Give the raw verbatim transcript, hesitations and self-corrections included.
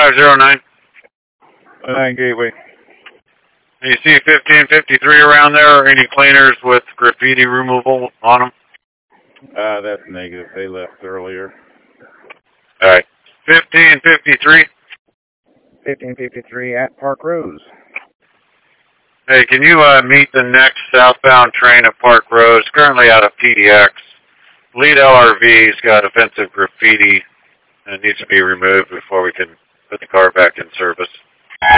five zero nine. nine Gateway. Do you see fifteen fifty-three around there, or any cleaners with graffiti removal on them? Uh, that's negative. They left earlier. All right. fifteen fifty-three. fifteen fifty-three at Park Rose. Hey, can you uh, meet the next southbound train at Park Rose, currently out of P D X? Lead L R V's got offensive graffiti and it needs to be removed before we can put the car back in service.